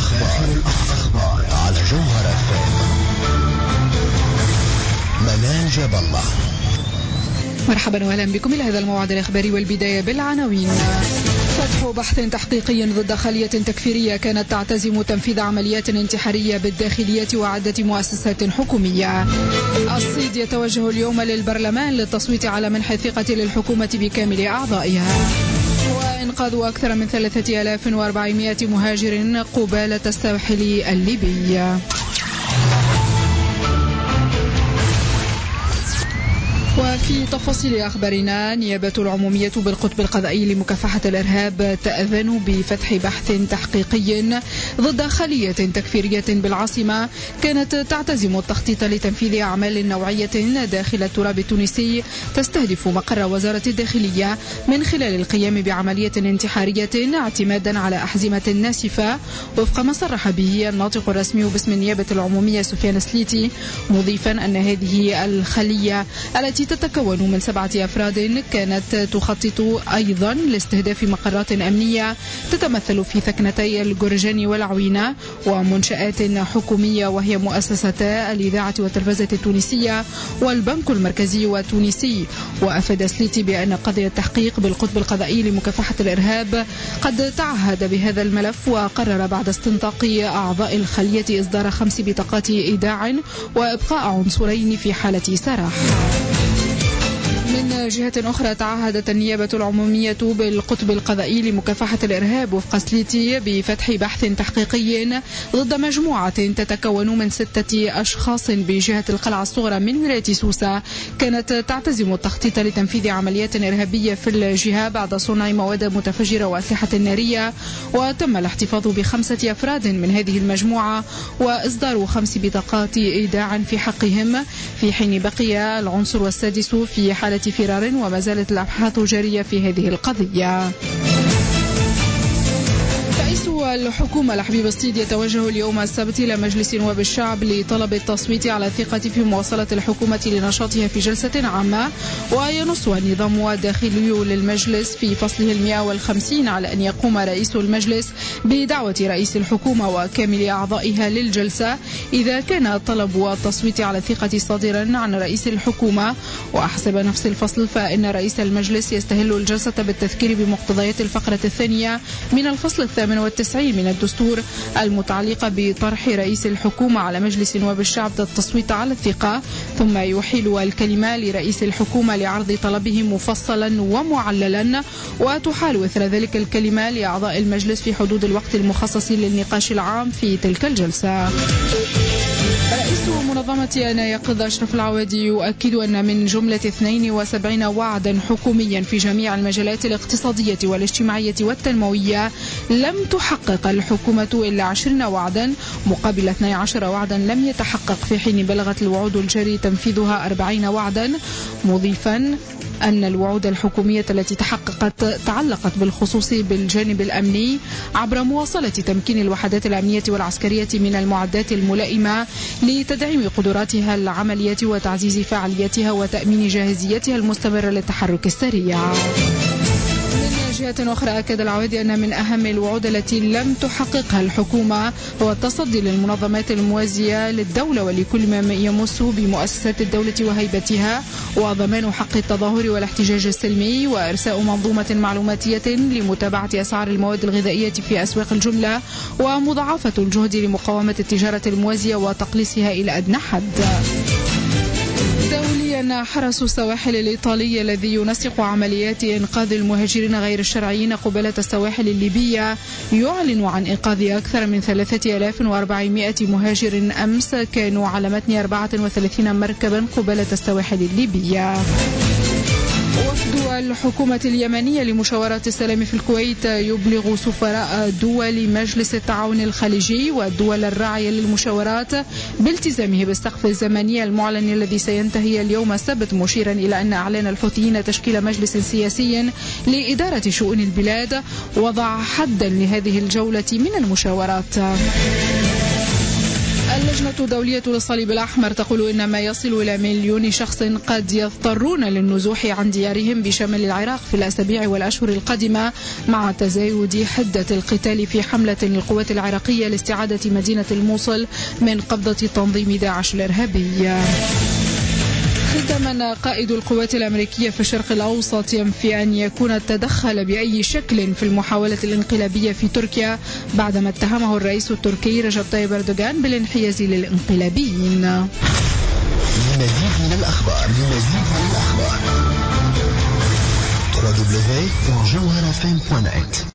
الأخبار على جوهرة منال جاب الله. مرحبا واهلا بكم إلى هذا الموعد الإخباري، والبداية بالعناوين. فتح بحث تحقيقي ضد خلية تكفيرية كانت تعتزم تنفيذ عمليات انتحارية بالداخلية وعدة مؤسسات حكومية. الصيد يتوجه اليوم للبرلمان للتصويت على منح الثقة للحكومة بكامل أعضائها. وإنقاذ أكثر من 3400 مهاجر قبالة الساحل الليبي. وفي تفاصيل أخبارنا، نيابة العمومية بالقطب القضائي لمكافحة الإرهاب تأذن بفتح بحث تحقيقي ضد خلية تكفيرية بالعاصمة كانت تعتزم التخطيط لتنفيذ أعمال نوعية داخل التراب التونسي تستهدف مقر وزارة الداخلية من خلال القيام بعملية انتحارية اعتمادا على أحزمة ناسفة، وفق ما صرح به الناطق الرسمي باسم النيابة العمومية سفيان سليتي، مضيفا أن هذه الخلية التي تتكون من 7 أفراد كانت تخطط أيضا لاستهداف مقرات أمنية تتمثل في ثكنتي الجرجاني والعوينة ومنشآت حكومية وهي مؤسستا الإذاعة والتلفزة التونسية والبنك المركزي والتونسي. وأفاد سليتي بأن قضية التحقيق بالقطب القضائي لمكافحة الإرهاب قد تعهد بهذا الملف، وقرر بعد استنطاق أعضاء الخلية إصدار 5 بطاقات إيداع وإبقاء عنصرين في حالة سراح. من جهة أخرى، تعهدت النيابة العمومية بالقطب القضائي لمكافحة الإرهاب وفق سليتي بفتح بحث تحقيقي ضد مجموعة تتكون من 6 أشخاص بجهة القلعة الصغرى من ولاية سوسة كانت تعتزم التخطيط لتنفيذ عمليات إرهابية في الجهة بعد صنع مواد متفجرة وأسلحة نارية. وتم الاحتفاظ ب5 أفراد من هذه المجموعة وإصدار 5 بطاقات إيداع في حقهم، في حين بقي العنصر السادس في حالة فرار، وما زالت الأبحاث جارية في هذه القضية. رئيس الحكومة لحبيب الصيد يتوجه اليوم السبت إلى مجلس نواب الشعب لطلب التصويت على الثقة في مواصلة الحكومة لنشاطها في جلسة عامة. وينص النظام الداخلي للمجلس في فصله 150 على أن يقوم رئيس المجلس بدعوة رئيس الحكومة وكامل أعضائها للجلسة إذا كان الطلب والتصويت على الثقة صادرا عن رئيس الحكومة. وحسب نفس الفصل، فإن رئيس المجلس يستهل الجلسة بالتذكير بمقتضيات الفقرة الثانية من الفصل 98 من الدستور المتعلقة بطرح رئيس الحكومة على مجلس نواب الشعب التصويت على الثقة، ثم يحيل الكلمة لرئيس الحكومة لعرض طلبه مفصلا ومعللا، وتحال إثر ذلك الكلمة لأعضاء المجلس في حدود الوقت المخصص للنقاش العام في تلك الجلسة. رئيس منظمة أنا يقظ أشرف العوادي يؤكد أن من جملة 72 وعدا حكوميا في جميع المجالات الاقتصادية والاجتماعية والتنموية لم تحقق الحكومة إلا 20 وعدا مقابل 12 وعدا لم يتحقق، في حين بلغت الوعود الجاري تنفيذها 40 وعدا، مضيفا أن الوعود الحكومية التي تحققت تعلقت بالخصوص بالجانب الأمني عبر مواصلة تمكين الوحدات الأمنية والعسكرية من المعدات الملائمة لتدعيم قدراتها العملية وتعزيز فعاليتها وتأمين جاهزيتها المستمرة للتحرك السريع. من جهة أخرى، أكد العوادي أن من أهم الوعود التي لم تحققها الحكومة هو التصدي للمنظمات الموازية للدولة ولكل ما يمس بمؤسسات الدولة وهيبتها، وضمان حق التظاهر والاحتجاج السلمي، وإرساء منظومة معلوماتية لمتابعة أسعار المواد الغذائية في أسواق الجملة، ومضاعفة الجهد لمقاومة التجارة الموازية وتقليصها إلى أدنى حد. دوليا، حرس السواحل الإيطالي الذي ينسق عمليات إنقاذ المهاجرين غير الشرعيين قبالة السواحل الليبية يعلن عن إنقاذ أكثر من 3400 مهاجر أمس كانوا على متن 34 مركبا قبالة السواحل الليبية. وفد الحكومة اليمنية لمشاورات السلام في الكويت يبلغ سفراء دول مجلس التعاون الخليجي والدول الراعية للمشاورات بالتزامه بالسقف الزمني المعلن الذي سينتهي اليوم السبت، مشيرا إلى أن أعلان الحوثيين تشكيل مجلس سياسي لإدارة شؤون البلاد وضع حدا لهذه الجولة من المشاورات. اللجنة الدولية للصليب الأحمر تقول إن ما يصل إلى 1,000,000 شخص قد يضطرون للنزوح عن ديارهم بشمال العراق في الأسابيع والأشهر القادمة مع تزايد حدة القتال في حملة للقوات العراقية لاستعادة مدينة الموصل من قبضة تنظيم داعش الإرهابي. ختاما، قائد القوات الأمريكية في الشرق الأوسط ينفي أن يكون تدخل بأي شكل في المحاولة الانقلابية في تركيا بعدما اتهمه الرئيس التركي رجب طيب أردوغان بالانحياز للانقلابيين. لمزيد من الأخبار www.jawharafm.net